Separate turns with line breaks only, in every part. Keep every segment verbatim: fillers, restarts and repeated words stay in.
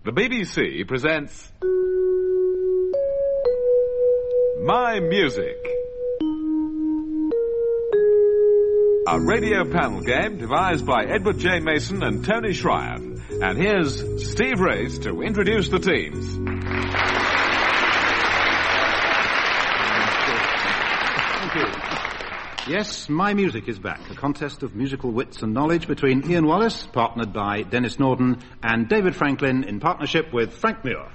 The B B C presents My Music, a radio panel game devised by Edward J. Mason and Tony Schreier. And here's Steve Race to introduce the teams.
Thank you. Yes, My Music is back, a contest of musical wits and knowledge between Ian Wallace, partnered by Dennis Norden, and David Franklin in partnership with Frank Muir.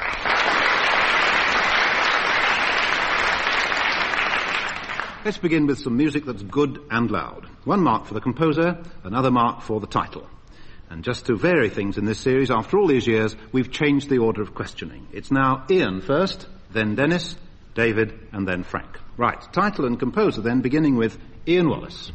Let's begin with some music that's good and loud. One mark for the composer, another mark for the title. And just to vary things in this series, after all these years, we've changed the order of questioning. It's now Ian first, then Dennis, David, and then Frank. Right, title and composer then, beginning with Ian Wallace.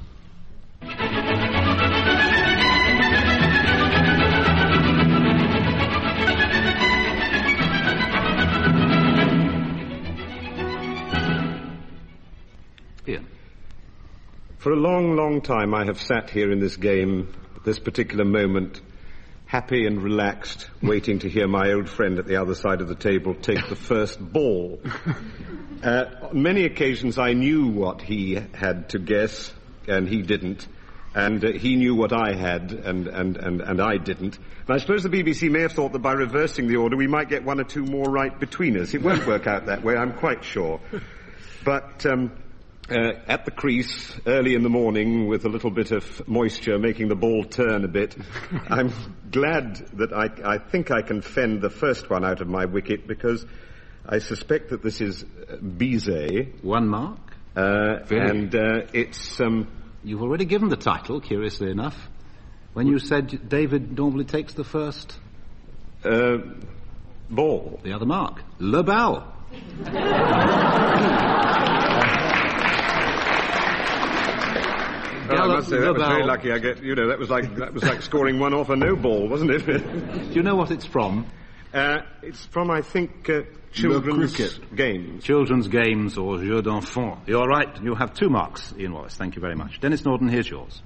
Ian.
For a long, long time I have sat here in this game, at this particular moment, happy and relaxed, waiting to hear my old friend at the other side of the table take the first ball. Uh, on many occasions I knew what he had to guess, and he didn't. And uh, he knew what I had, and, and, and, and I didn't. And I suppose the B B C may have thought that by reversing the order we might get one or two more right between us. It won't work out that way, I'm quite sure. But um, uh, at the crease, early in the morning, with a little bit of moisture making the ball turn a bit, I'm glad that I, I think I can fend the first one out of my wicket, because I suspect that this is uh, Bizet.
One mark.
Uh, and uh, it's... Um,
You've already given the title, curiously enough, when you said David normally takes the first...
Uh, ball.
The other mark. Le Bal.
Well, I must say, that was very lucky. I get, you know, that was like that was like scoring one off a no ball, wasn't it?
Do you know what it's from?
Uh, it's from, I think, uh, children's games.
Children's games or Jeux d'enfants. You're right. You have two marks, Ian Wallace. Thank you very much. Dennis Norden, here's yours.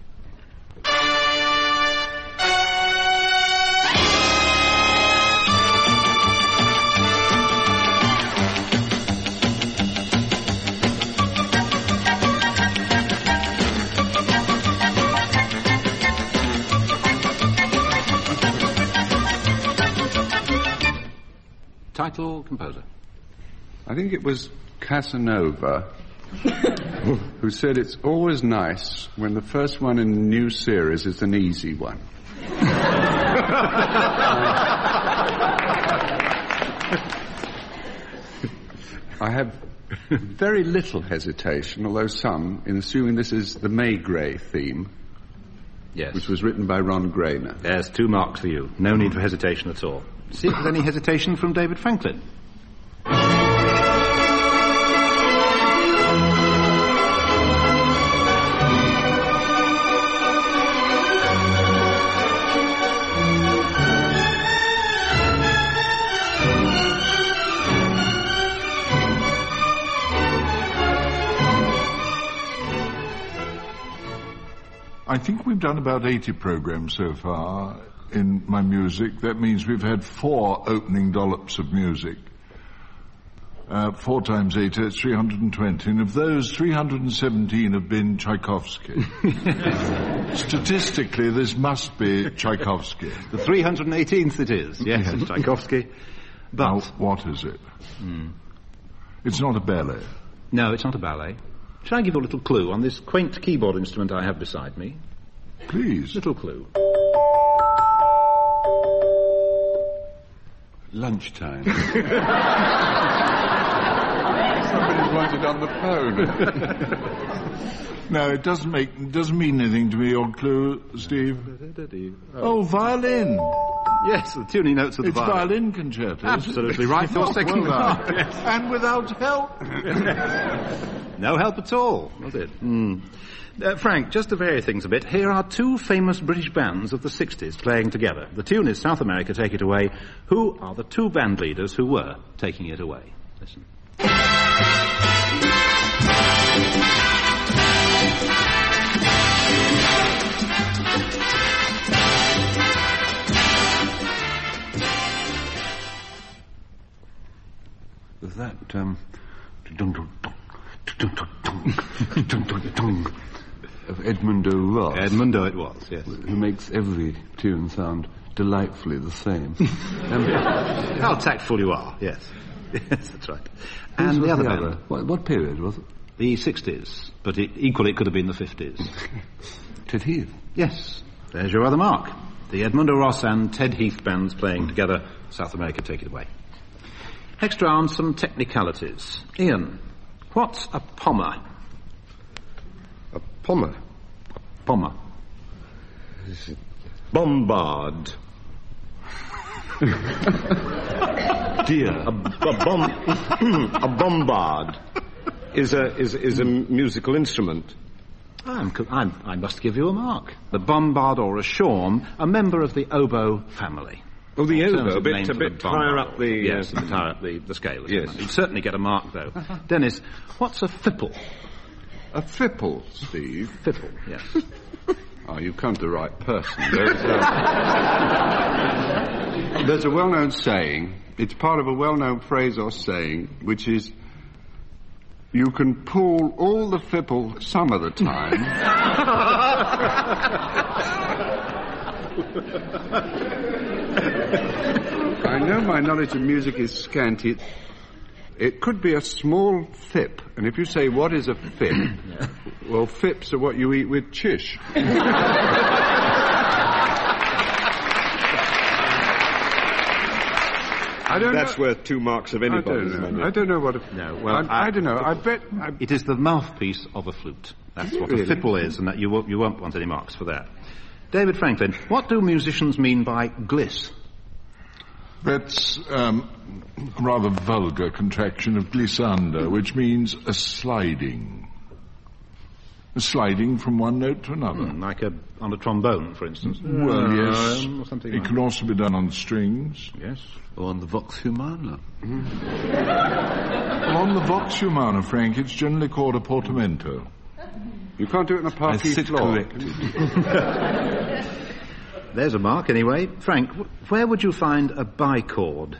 Title, composer.
I think it was Casanova who said it's always nice when the first one in a new series is an easy one. I have very little hesitation, although some, in assuming this is the Maigret theme.
Yes.
Which was written by Ron Grainer.
There's two marks for you. No need for hesitation at all. See if there's any hesitation from David Franklin.
I think we've done about eighty programs so far in My Music. That means we've had four opening dollops of music. Uh, four times eight, it's three hundred twenty. And of those, three hundred seventeen have been Tchaikovsky. Statistically, this must be Tchaikovsky.
The three hundred eighteenth it is, yes, it's Tchaikovsky. But...
Now, what is it? Mm. It's not a ballet.
No, it's not a ballet. Shall I give you a little clue on this quaint keyboard instrument I have beside me?
Please.
Little clue.
Lunchtime. Somebody wanted on the phone.
No, it doesn't make, it doesn't mean anything to me, your clue, Steve. Oh, oh violin.
Yes, the tuning notes of the
it's
violin.
It's violin concerto.
Absolutely right. Your second
well
mark. Yes.
And without help.
No help at all, was it? Mm. Uh, Frank, just to vary things a bit, here are two famous British bands of the sixties playing together. The tune is South America, Take It Away. Who are the two band leaders who were taking it away? Listen.
Was that, um... of Edmundo Ross?
Edmundo it was, yes.
Who makes every tune sound delightfully the same.
um, How tactful you are, yes. Yes, that's right.
Whose
And the other
the
man.
other? What, what period was it?
The sixties, but it, equally it could have been the fifties.
Ted Heath.
Yes, there's your other mark. The Edmundo Ross and Ted Heath bands playing together. South America, take it away. Next round, some technicalities. Ian, what's a pommer?
A pommer.
Pommer.
Bombard.
Dear.
A, a, bom- a bombard is a, is, is a musical instrument.
I'm, I'm, I must give you a mark. The bombard or a shawm, a member of the oboe family.
Oh, the
In terms
oboe, a
of
bit,
name
a
for
bit
the
higher
bombard.
up the...
Yes,
uh,
a bit higher up the, the scale.
Yes.
You'd certainly get a mark, though. Dennis, what's a fipple?
A fipple, Steve.
Fipple, yes.
Oh, you've come to the right person. There's, uh, there's a well-known saying, it's part of a well-known phrase or saying, which is, you can pull all the fipple some of the time. I know my knowledge of music is scanty. It could be a small fip, and if you say, what is a fip? Well, fips are what you eat with chish. I don't
That's
know.
worth two marks of
I
anybody's
don't
money.
know. I don't know what a...
No, well,
I,
I-
I don't know. I bet... I,
It is the mouthpiece of a flute. That's what
Really?
a fipple is, and that you won't, you won't want any marks for that. David Franklin, what do musicians mean by gliss?
That's um, a rather vulgar contraction of glissando, which means a sliding. A sliding from one note to another.
Hmm, like a, on a trombone, for instance.
Well, yes.
Um, or something
It
like
can also be done on strings.
Yes.
or on the Vox Humana.
Well, on the Vox Humana, Frank, it's generally called a portamento.
You can't do it on a
I
parquet
sit
floor.
corrected.
There's a mark, anyway. Frank, wh- where would you find a bichord?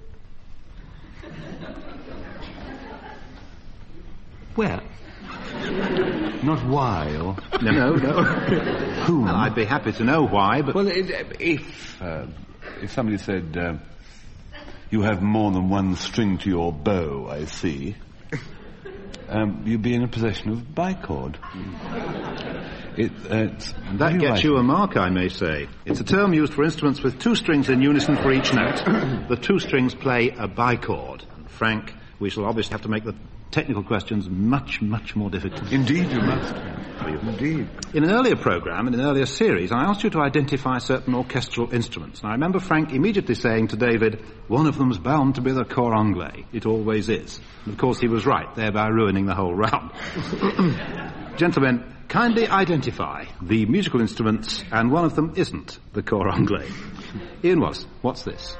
Where?
Not why, or...
No, no, no.
Whom?
Well, I'd be happy to know why, but...
Well, it, if uh, if somebody said, uh, you have more than one string to your bow, I see, um, you'd be in a possession of bichord. It, uh, it's
And that gets
right.
you a mark, I may say. It's a term used for instruments with two strings in unison for each note. The two strings play a bichord. And Frank, we shall obviously have to make the technical questions much, much more difficult.
Indeed, you must. Indeed.
In an earlier programme, in an earlier series, I asked you to identify certain orchestral instruments. And I remember Frank immediately saying to David, one of them's bound to be the cor anglais. It always is. And of course he was right, thereby ruining the whole round. Gentlemen, kindly identify the musical instruments, and one of them isn't the cor anglais. Ian Wallace, what's this?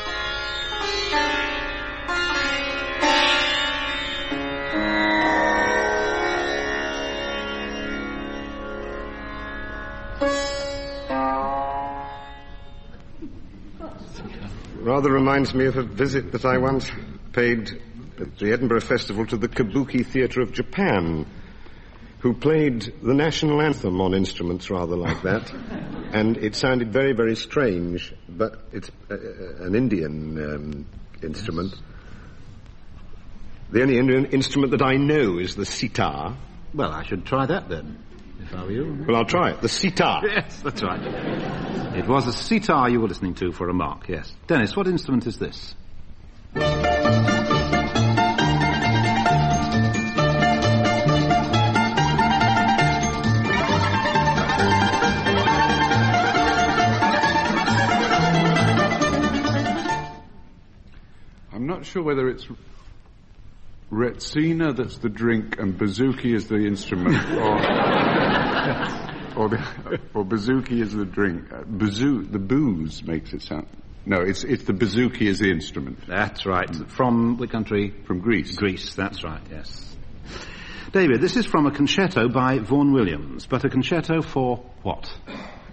Rather reminds me of a visit that I once paid at the Edinburgh Festival to the Kabuki Theatre of Japan, who played the national anthem on instruments rather like that, and it sounded very, very strange, but it's uh, an Indian um, instrument. Yes. The only Indian instrument that I know is the sitar.
Well, I should try that then, if I were you.
Well, I'll try it. The sitar.
Yes, that's right. It was a sitar you were listening to for a mark, yes. Dennis, what instrument is this?
I'm not sure whether it's Retsina that's the drink and bouzouki is the instrument, or or, the, or bouzouki is the drink. Uh, bouzou, the booze makes it sound. No, it's it's the bouzouki is the instrument.
That's right. From the country?
From Greece.
Greece, that's right, yes. David, this is from a concerto by Vaughan Williams, but a concerto for what?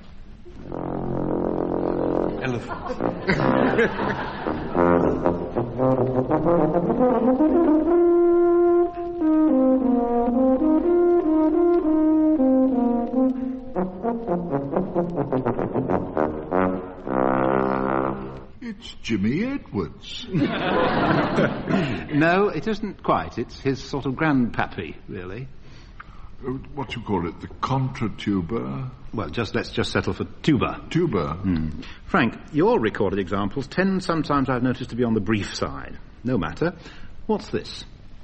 Elephant.
It's Jimmy Edwards.
No, it isn't quite. It's his sort of grandpappy, really.
Uh, What do you call it? The contratuba?
Well, just let's just settle for tuba.
Tuba.
Mm. Frank, your recorded examples tend sometimes, I've noticed, to be on the brief side. No matter. What's this?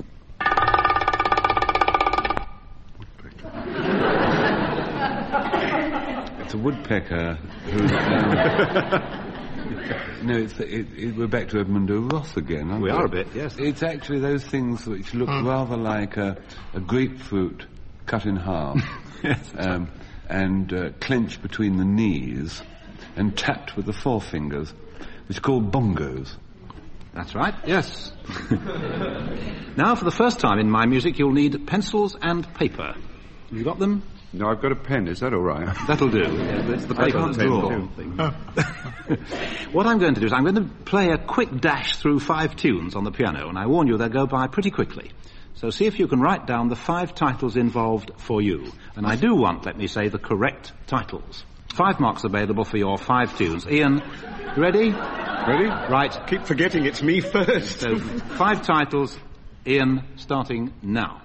It's a woodpecker who's... Um, no, it's, it, it, we're back to Edmundo Ross again, aren't we?
We are a bit, yes.
It's actually those things which look rather like a, a grapefruit cut in half
Yes.
um, and uh, clenched between the knees and tapped with the forefingers, which are called bongos.
That's right, yes. Now, for the first time in my music, you'll need pencils and paper. Have you got them?
No, I've got a pen. Is that all right?
That'll do. Yeah, it's the
I
paper
can't
that's
draw.
the thing. What I'm going to do is I'm going to play a quick dash through five tunes on the piano, and I warn you they'll go by pretty quickly. So see if you can write down the five titles involved for you. And I do want, let me say, the correct titles. Five marks available for your five tunes. Ian, you ready?
Ready?
Right.
Keep forgetting it's me first.
So five titles. Ian, starting now.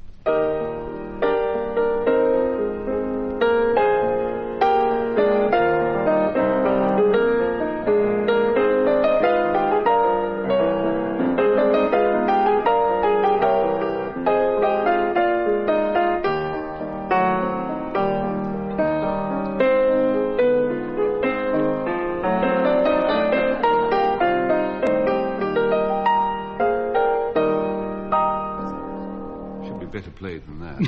Better played than that.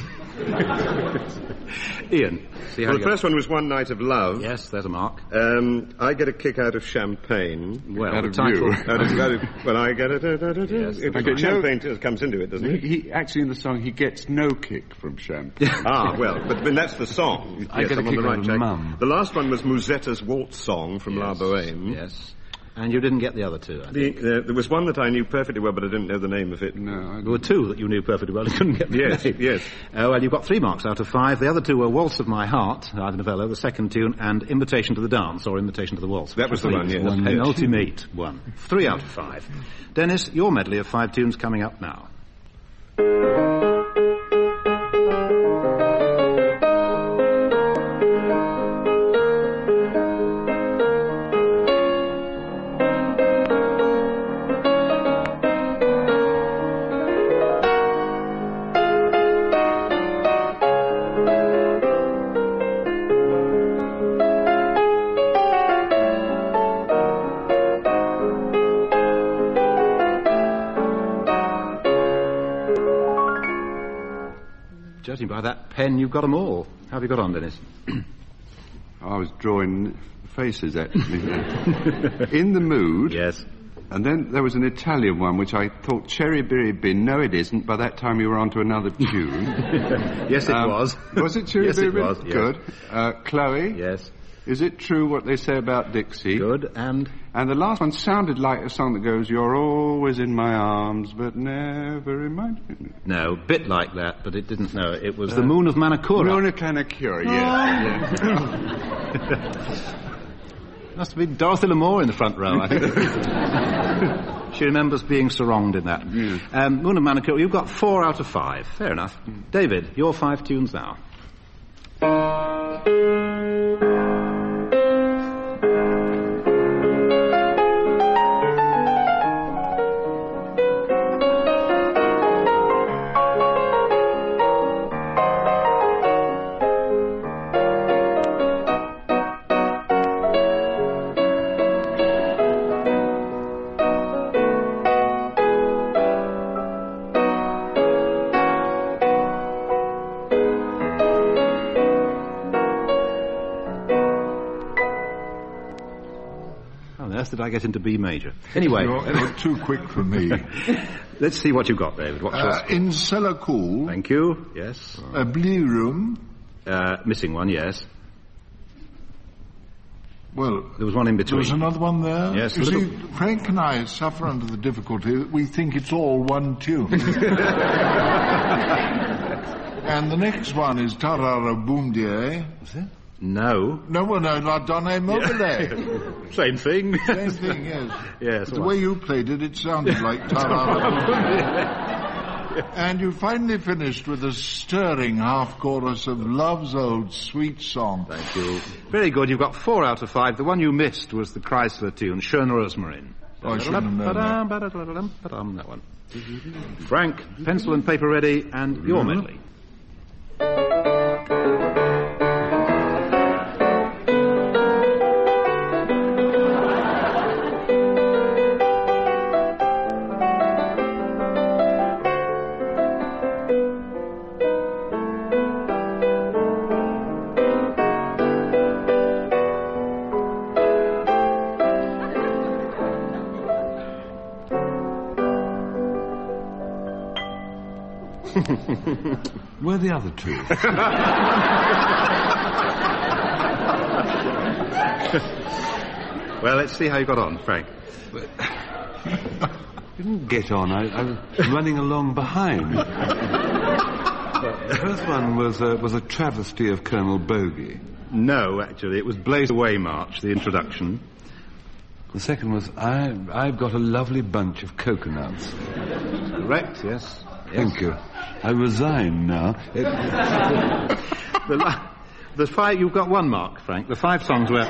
Ian, see how
Well,
you
the first one was One Night of Love.
Yes, there's a mark.
Um, I get a kick out of champagne.
Well,
out
the
of
title-
you. out of, out of, well, I get it. Uh, da, da, da.
Yes,
It-
I
it-
get no-
champagne t- comes into it, doesn't
He,
it?
he actually in the song he gets no kick from champagne.
Ah, well, but then that's the song.
I
yes,
get a
I'm on
kick
the
out
right
of
track.
Mum.
The last one was Musetta's Waltz Song from La Boheme.
Yes. And you didn't get the other two, I think.
The, uh, there was one that I knew perfectly well, but I didn't know the name of it.
No, I
There were two that you knew perfectly well. You couldn't get the
Yes,
name.
yes.
Uh, well, you got three marks out of five. The other two were Waltz of My Heart, Ida Novello, the second tune, and Invitation to the Dance, or Invitation to the Waltz.
That was the one, yes.
The penultimate one. Three out of five. Dennis, your medley of five tunes coming up now. Judging by that pen, you've got them all. How have you got on, Dennis?
I was drawing faces actually. In the Mood.
Yes.
And then there was an Italian one which I thought Cherry Berry Bin. No, it isn't. By that time you were on to another tune.
Yes, it
Um,
was.
Was it Cherry
Yes,
Berry
it
Bin?
was, yes.
Good. Uh, Chloe.
Yes.
Is it true what they say about Dixie?
Good. And
And the last one sounded like a song that goes, "You're always in my arms, but never in my..."
no, bit like that, but it didn't know. It was the Moon of Manakura.
Luna Kanakura, yeah.
Must be Dorothy Lamour in the front row, I think. She remembers being saronged in that.
Yes.
Um, Moon of Manakura, you've got four out of five. Fair enough. David, your five tunes now. How on earth did I get into B major? Anyway,
You're, you're too quick for me.
let's see what you've got, David. What's your
Uh,
score?
in Cellar Cool,
Thank you. Yes.
a Blue Room,
Uh, missing one, yes.
Well,
There was one in
there
between.
was another one there.
Yes,
You
a
see,
little-
Frank and I suffer under the difficulty that we think it's all one tune. And the next one is Tarara Boomdier.
Is it? No.
No, well, no, La Donne Mobile.
Same thing.
Same thing, yes.
Yes.
The way you played it, it sounded like Tarara Boomdier. And you finally finished with a stirring half-chorus of Love's Old Sweet Song.
Thank you. Very good. You've got four out of five. The one you missed was the Chrysler tune, Schöne Rosmarin.
Oh, I shouldn't have known that.
Ba-dum, that one. Frank, pencil and paper ready, and your medley.
Where are the other two?
Well, let's see how you got on, Frank.
Didn't get on. I, I was running along behind. The first one was uh, was a travesty of Colonel Bogey.
No, actually, it was Blaze Away March, the introduction.
The second was I I've got a lovely bunch of coconuts.
Correct, yes.
Thank you. I resign now. It,
The, la- the five, you've got one mark, Frank. The five songs were...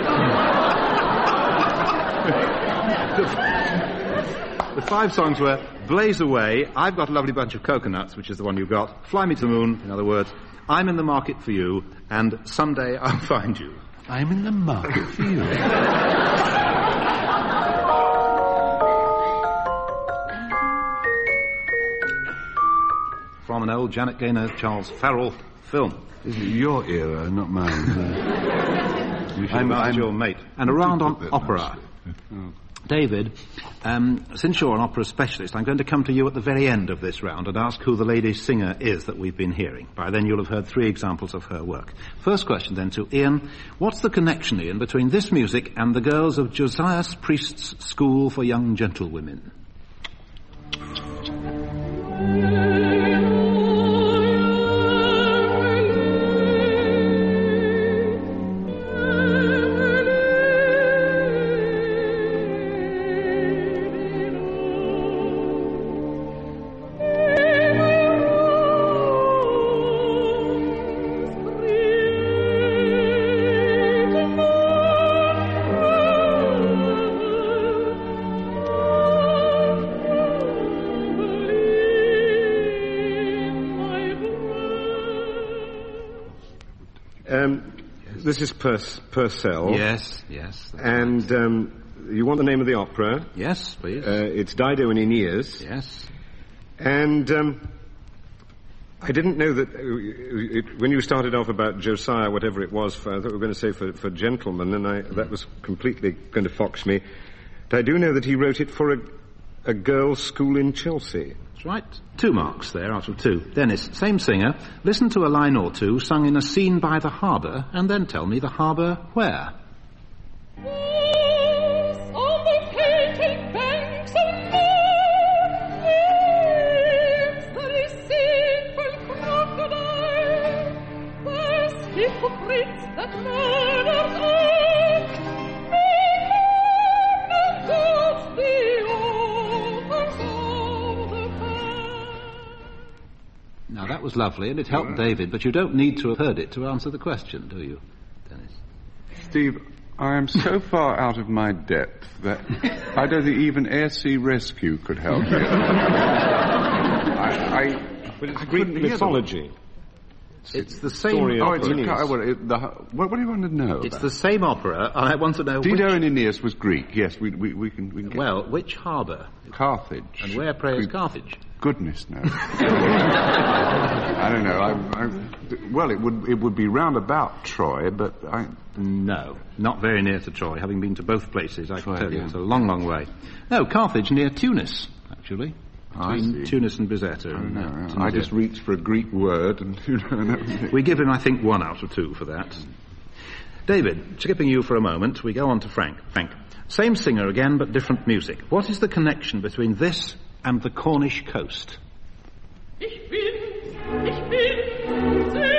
the five songs were Blaze Away, I've Got a Lovely Bunch of Coconuts, which is the one you've got, Fly Me to the Moon, in other words, I'm in the Market for You, and Someday I'll Find You.
I'm in the market for you.
From an old Janet Gaynor, Charles Farrell film.
This is your era, not mine. Uh,
You should
I'm-
have asked
I'm-
your mate. And a round on
put that
opera.
nicely.
David, um, since you're an opera specialist, I'm going to come to you at the very end of this round and ask who the lady singer is that we've been hearing. By then you'll have heard three examples of her work. First question then to Ian. What's the connection, Ian, between this music and the girls of Josias Priest's School for Young Gentlewomen?
Um, this is Purs- Purcell.
Yes, yes. that's
And um, you want the name of the opera?
right. Yes, please.
Uh, it's Dido and Aeneas.
yes.
And um, I didn't know that uh, it, when you started off about Josiah, whatever it was, for, I thought we were going to say for, for gentlemen, and I, that was completely going to fox me. But I do know that he wrote it for a, a girls' school in Chelsea.
That's right. Two marks there out of two. Dennis, same singer. Listen to a line or two sung in a scene by the harbour, and then tell me the harbour where.
Yes, on the painted banks of Moor lives the deceitful crocodile, the hypocrites that murdered act, and gods the authors of the past.
Now, that was lovely, and it helped David, but you don't need to have heard it to answer the question, do you, Dennis?
Steve, I am so far out of my depth that I don't think even Air Sea Rescue could help me. I, I,
But it's Greek
couldn't hear the-
mythology.
It's the same
Story of
oh, it's a,
Aeneas.
well, it, the, what, what do you want to know?
It's
about?
the same opera, and I want to know
Dido
which...
and Aeneas was Greek. Yes, we we, we can we can get
Well, which harbour?
Carthage.
And where, pray, is
Greek-
Carthage?
Goodness knows. I don't know. I, I, well, it would it would be round about Troy, but I.
No, not very near to Troy. Having been to both places, I can
Troy
tell you
again.
it's a long, long way. No, Carthage near Tunis, actually.
I
Between
see.
Tunis and Bizerta.
I don't
and,
know.
uh,
I
Tunisia.
just reached for a Greek word, and you know. that was it.
We give him, I think, one out of two for that. David, skipping you for a moment, we go on to Frank. Frank, same singer again, but different music. What is the connection between this and the Cornish coast?
Ich bin, ich bin sehr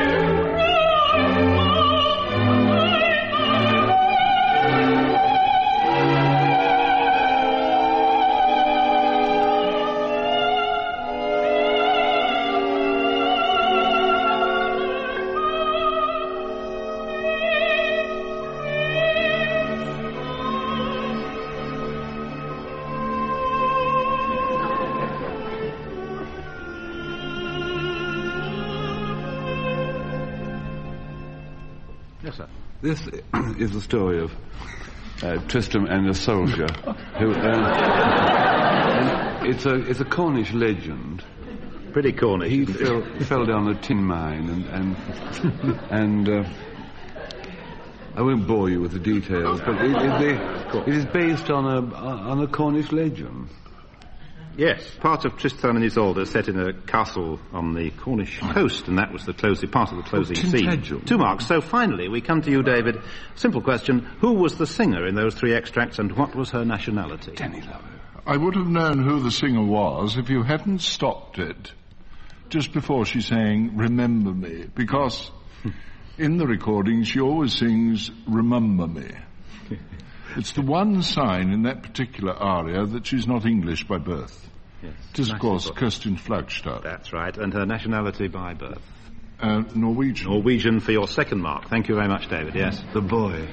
This is the story of uh, Tristram and a soldier. who, um, and it's a it's a Cornish legend.
Pretty Cornish.
He fell, fell down a tin mine, and and, and uh, I won't bore you with the details, but it, it, it is based on a on a Cornish legend.
Yes, part of Tristan and Isolde is set in a castle on the Cornish coast, and that was the closing part of the closing
oh,
scene. Two marks. So finally, we come to you, David. Simple question: who was the singer in those three extracts, and what was her nationality?
Danny Lover.
I would have known who the singer was if you hadn't stopped it just before she sang "Remember Me," because in the recording she always sings "Remember Me." It's the one sign in that particular aria that she's not English by birth.
Yes.
It is, of course, Kirsten Flagstad.
That's right, and her nationality by birth.
Uh, Norwegian.
Norwegian for your second mark. Thank you very much, David. Yes.
The boy.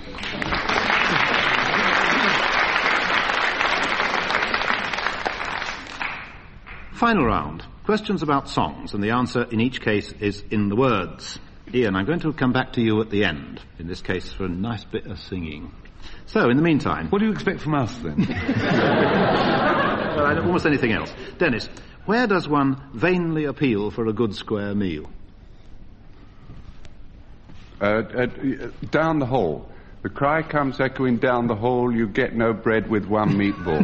Final round. Questions about songs, and the answer in each case is in the words. Ian, I'm going to come back to you at the end, in this case for a nice bit of singing. So, in the meantime...
What do you expect from us, then?
Well, almost anything else. Dennis, where does one vainly appeal for a good square meal?
Uh, uh, down the hall. The cry comes echoing down the hall, you get no bread with one meatball.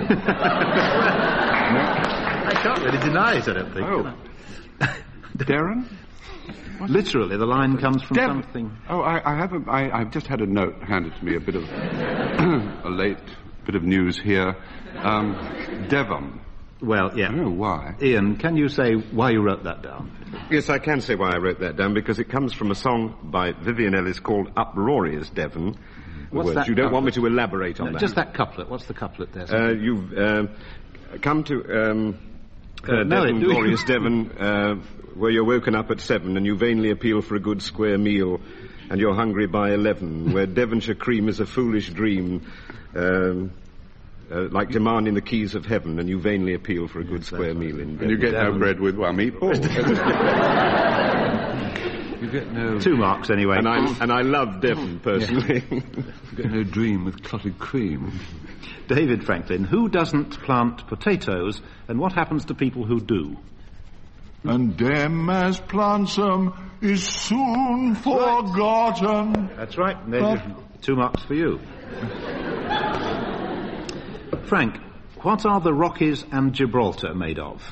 I can't really deny it, I don't think.
Oh. Darren?
Literally, the line comes from
Dev-
something...
Oh, I, I have a, I, I've just had a note handed to me, a bit of... a late bit of news here. Um, Devon.
Well, yeah.
I don't know why.
Ian, can you say why you wrote that down?
Yes, I can say why I wrote that down, because it comes from a song by Vivian Ellis called Uproarious Devon.
What's
Words.
that
You don't
couplet?
want me to elaborate on
No,
that?
just that couplet. What's the couplet there?
Uh, you've uh, come to um, uh,
know
Devon,
it, do you?
glorious Devon, uh, where you're woken up at seven and you vainly appeal for a good square meal, and you're hungry by eleven, where Devonshire cream is a foolish dream, um, uh, like demanding the keys of heaven, and you vainly appeal for a good square meal in
And you get
Devon.
no bread with one meatball.
You get no...
Two marks, anyway.
And I and I love Devon personally.
You get no dream with clotted cream.
David Franklin, who doesn't plant potatoes, and what happens to people who do?
And them as plants 'em is soon forgotten.
That's right. There's two marks for you. Frank, what are the Rockies and Gibraltar made of?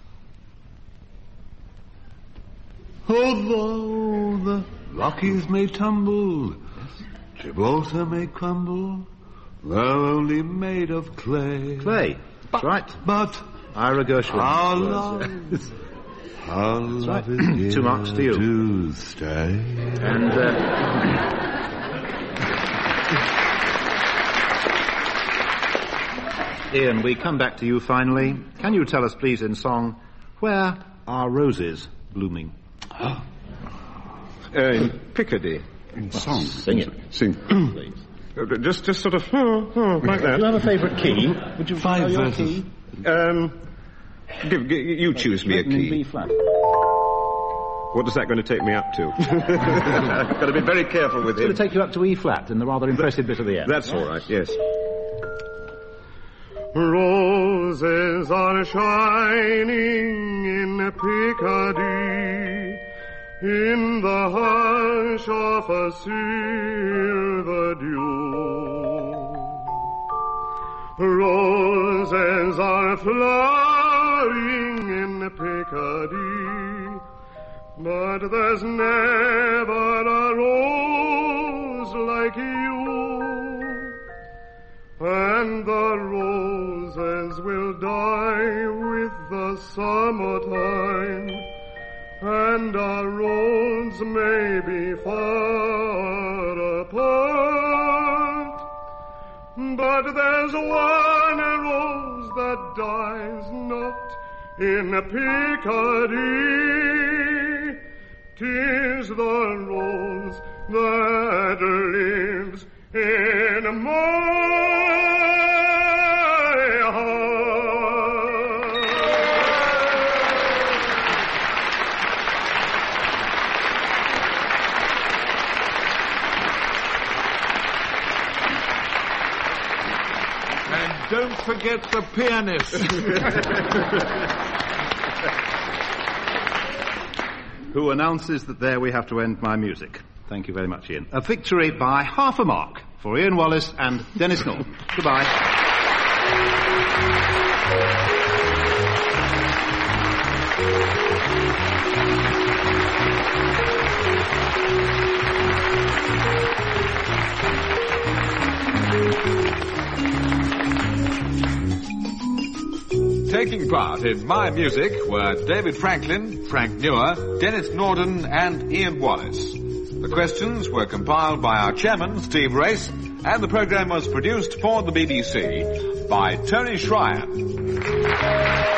Although the Rockies may tumble, Gibraltar may crumble, they're only made of clay.
Clay. That's right.
But
Ira Gershwin.
our
was,
love,
yes.
our love
right.
is here
Two marks to you.
to stay.
And, uh, Ian, we come back to you finally. Can you tell us, please, in song, where are roses blooming?
uh, in Picardy.
In song.
Sing it.
Sing.
Please.
Uh, Just, just sort of like
Do you
that.
have a favourite key? Would you
Five
know your
verses.
key?
Um, give, give, you choose me a
Written in B
key.
flat.
What is that going to take me up to? I've got to be very careful with
It's going
him.
to take you up to E flat in the rather impressive bit of the end.
That's all right, yes. Roses are shining in Picardy, in the hush of a silver dew. Roses are flowering in Picardy, but there's never a rose
like you, and the roses will die with the summertime, and our roads may be far apart, but there's one rose that dies not in Picardy. 'Tis the rose that lives in my
Don't forget the pianist.
Who announces that there we have to end my music. Thank you very much, Ian. A victory by half a mark for Ian Wallace and Dennis Norton. Goodbye.
Taking part in My Music were David Franklin, Frank Newer, Dennis Norden and Ian Wallace. The questions were compiled by our chairman, Steve Race, and the programme was produced for the B B C by Tony Schreier.